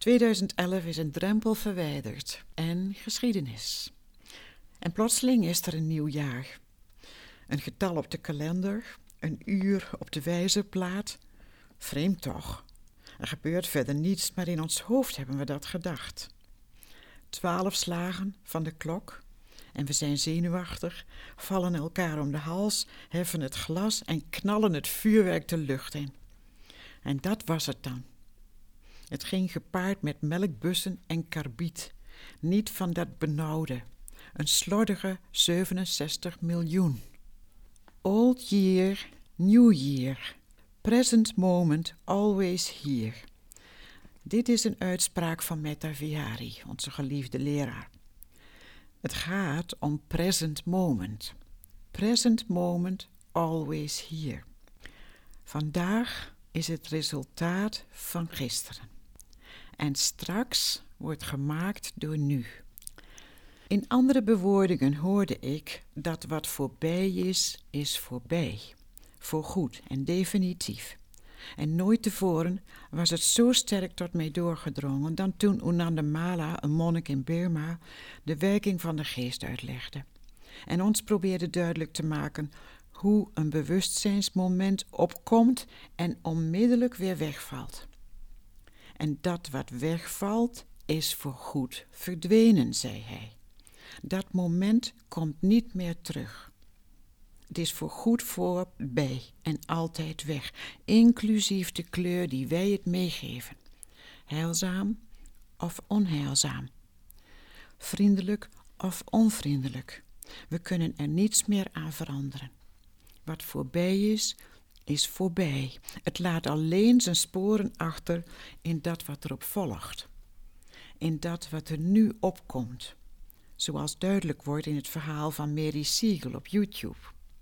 2011 is een drempel verwijderd en geschiedenis. En plotseling is er een nieuw jaar. Een getal op de kalender, een uur op de wijzerplaat. Vreemd toch? Er gebeurt verder niets, maar in ons hoofd hebben we dat gedacht. 12 slagen van de klok en we zijn zenuwachtig, vallen elkaar om de hals, heffen het glas en knallen het vuurwerk de lucht in. En dat was het dan. Het ging gepaard met melkbussen en karbiet. Niet van dat benauwde. Een slordige 67 miljoen. Old year, new year. Present moment, always here. Dit is een uitspraak van Metta Vihari, onze geliefde leraar. Het gaat om present moment. Present moment, always here. Vandaag is het resultaat van gisteren. En straks wordt gemaakt door nu. In andere bewoordingen hoorde ik dat wat voorbij is, is voorbij. Voorgoed en definitief. En nooit tevoren was het zo sterk tot mij doorgedrongen dan toen Unandamala, een monnik in Burma, de werking van de geest uitlegde. En ons probeerde duidelijk te maken hoe een bewustzijnsmoment opkomt en onmiddellijk weer wegvalt. En dat wat wegvalt is voorgoed verdwenen, zei hij. Dat moment komt niet meer terug. Het is voorgoed voorbij en altijd weg, inclusief de kleur die wij het meegeven. Heilzaam of onheilzaam. Vriendelijk of onvriendelijk. We kunnen er niets meer aan veranderen. Wat voorbij is, is voorbij. Het laat alleen zijn sporen achter in dat wat erop volgt. In dat wat er nu opkomt. Zoals duidelijk wordt in het verhaal van Mary Siegel op YouTube.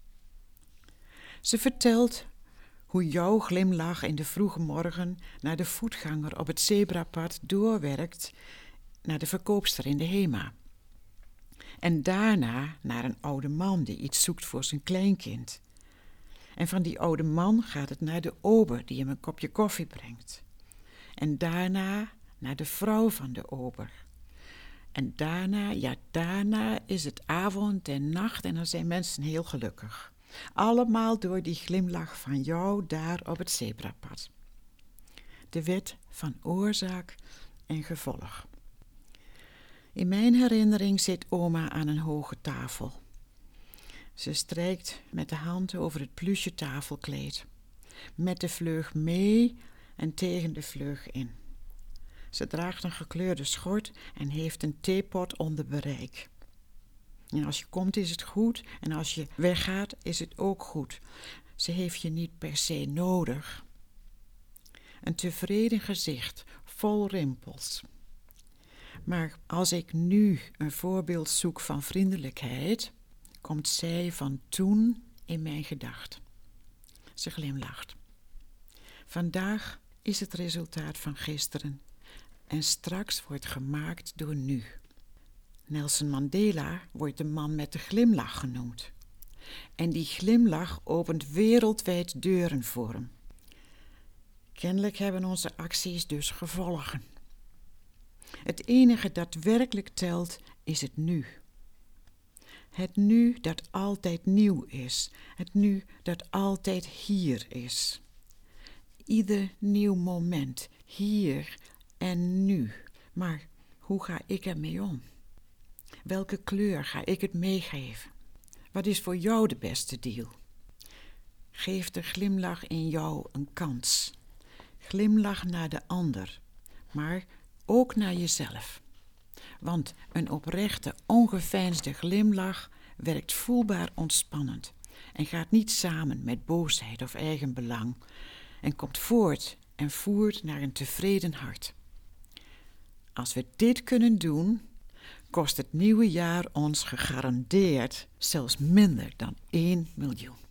Ze vertelt hoe jouw glimlach in de vroege morgen naar de voetganger op het zebrapad doorwerkt naar de verkoopster in de Hema. En daarna naar een oude man die iets zoekt voor zijn kleinkind. En van die oude man gaat het naar de ober die hem een kopje koffie brengt. En daarna naar de vrouw van de ober. En daarna is het avond en nacht en dan zijn mensen heel gelukkig. Allemaal door die glimlach van jou daar op het zebrapad. De wet van oorzaak en gevolg. In mijn herinnering zit oma aan een hoge tafel. Ze strijkt met de hand over het pluche tafelkleed. Met de vleug mee en tegen de vleug in. Ze draagt een gekleurde schort en heeft een theepot onder bereik. En als je komt is het goed en als je weggaat is het ook goed. Ze heeft je niet per se nodig. Een tevreden gezicht, vol rimpels. Maar als ik nu een voorbeeld zoek van vriendelijkheid, komt zij van toen in mijn gedachten. Ze glimlacht. Vandaag is het resultaat van gisteren en straks wordt gemaakt door nu. Nelson Mandela wordt de man met de glimlach genoemd. En die glimlach opent wereldwijd deuren voor hem. Kennelijk hebben onze acties dus gevolgen. Het enige dat werkelijk telt is het nu. Het nu dat altijd nieuw is. Het nu dat altijd hier is. Ieder nieuw moment, hier en nu. Maar hoe ga ik ermee om? Welke kleur ga ik het meegeven? Wat is voor jou de beste deal? Geef de glimlach in jou een kans. Glimlach naar de ander, maar ook naar jezelf. Want een oprechte, ongeveinsde glimlach werkt voelbaar ontspannend en gaat niet samen met boosheid of eigenbelang en komt voort en voert naar een tevreden hart. Als we dit kunnen doen, kost het nieuwe jaar ons gegarandeerd zelfs minder dan 1 miljoen.